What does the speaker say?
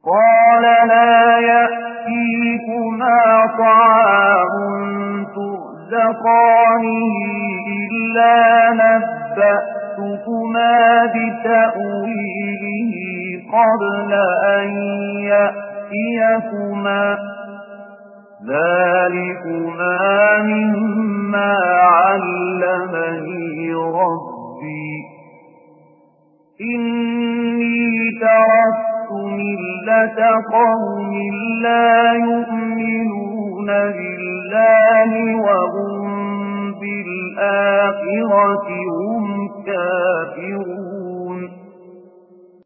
قال لا يأتيكما طعام ترزقانه إلا نبأتكما بتأويله قبل أن يأتيكما ذلكما مما علمني ربي إني تركت ملة قوم لا يؤمنون بالله وهم بالآخرة هم كافرون